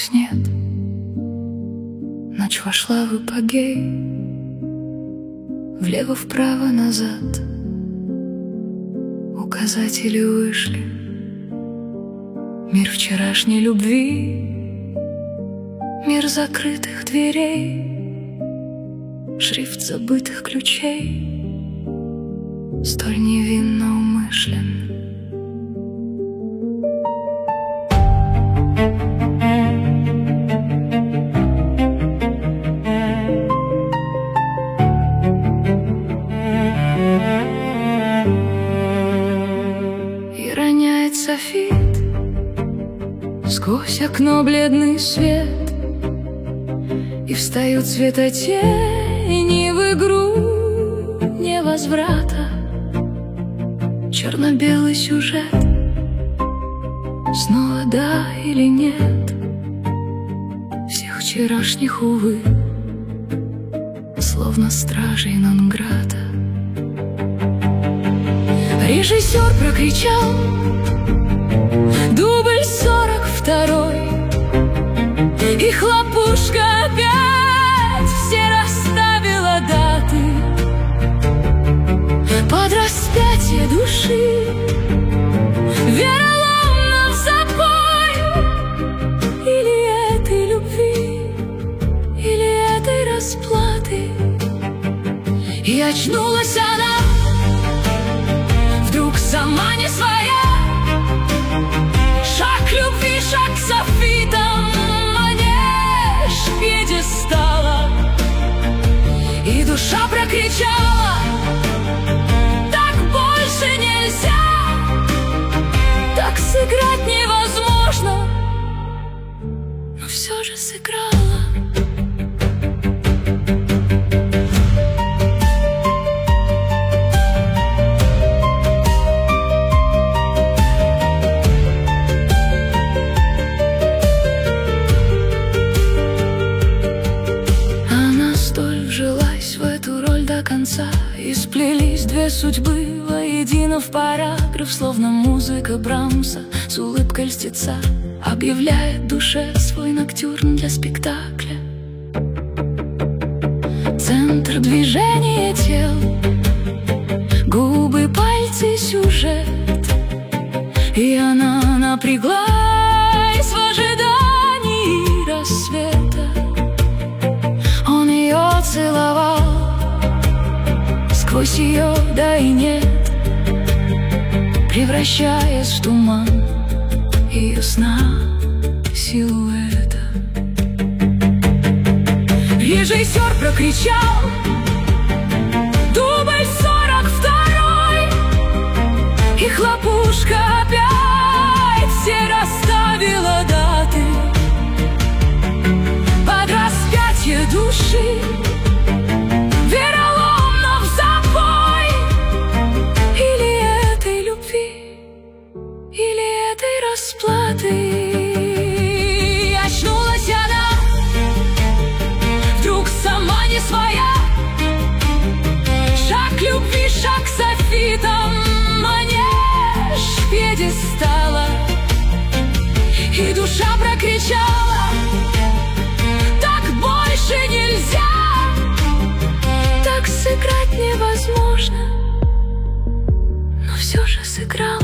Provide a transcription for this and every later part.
казалось, нет. Ночь вошла в апогей, влево-вправо назад. Указатели вышли. Мир вчерашней любви, мир закрытых дверей, шрифт забытых ключей, столь невинно умышлен. И роняет софит сквозь окно бледный свет, и встают светотени в игру невозврата. Черно-белый сюжет, снова да или нет, всех вчерашних, увы, словно стражей Нонграда. Режиссер прокричал: дубль 42-й, и хлопушка опять все расставила даты под распятие души, вероломно в запой. Или этой любви, или этой расплаты. И очнулась она вдруг сама не своя. Шаг любви, шаг к софитам, манеж пьедестала. И душа прокричала: так больше нельзя, так сыграть невозможно. Но все же сыграла. Конца, и сплелись две судьбы воедино в параграф, словно музыка Брамса с улыбкой льстеца объявляет душе свой ноктюрн для спектакля. Центр движения тел, губы, пальцы, сюжет. И она напряглась в ожидании рассвета. Он ее целовал сквозь ее да и нет, превращаясь в туман ее сна силуэта. Режиссер прокричал: дубль 42-й, и хлопушка опять все расставила даты под распятие души, или этой расплаты. И очнулась она вдруг сама не своя. Шаг любви, шаг к софитам, манеж пьедестала. И душа прокричала: так больше нельзя, так сыграть невозможно. Но все же сыграла.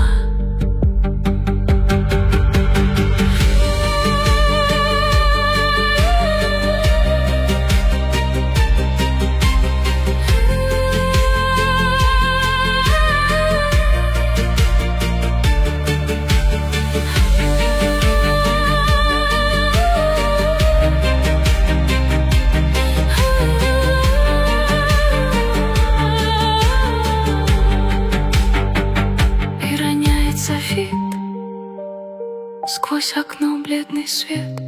Сквозь окно бледный свет,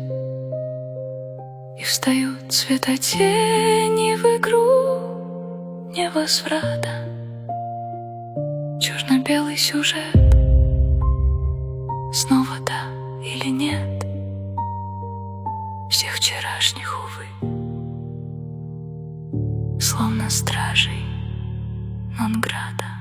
и встают светотени в игру невозврата. Черно-белый сюжет, снова да или нет, всех вчерашних, увы, словно стражей Нонграда.